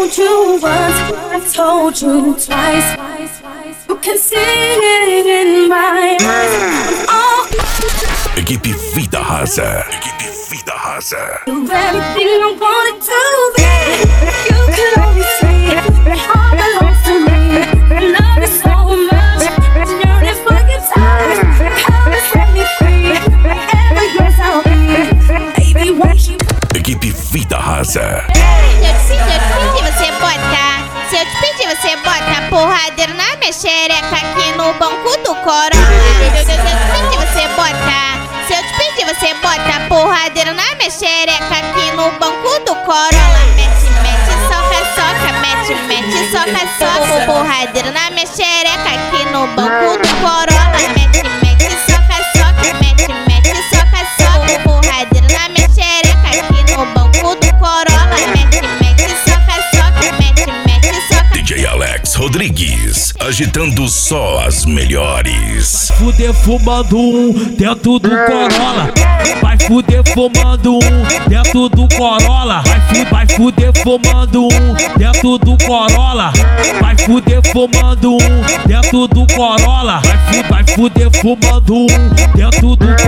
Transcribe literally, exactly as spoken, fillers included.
told you once, I've told you twice. You can see it in my eyes. Oh. Equipe Vida Rasa. Equipe Vida Rasa. You're everything I wanted to be. You can always say your heart belongs to me. I love you so much, yearning for your touch. Come and set me free. Wherever yours I'll be. Baby, won't you? Equipe Vida Rasa. Se eu te pedir, você bota. Se eu te pedir, você bota porradeiro na minha xereca aqui no banco do Corolla. Se eu te pedir, você bota. Se eu te pedir, você bota porradeiro na minha xereca aqui no banco do Corolla. Mete, mete, soca, soca, mete, mete, soca, soca. Porradeiro na minha xereca aqui no banco do Corolla. Mete, mete, soca, soca, mete, mete, soca, soca. Porradeiro na minha xereca aqui no banco do Corolla. Mete, mete, soca, soca, mete, mete, soca. D J Alex Rodrigues, agitando só as melhores. Fuder fumando um dentro do Corolla. Vai fuder fumando um dentro do Corolla. Vai, fu vai fuder fumando um dentro do Corolla. Vai fuder fumando um dentro do Corolla. Vai, fu vai fuder fumando um dentro do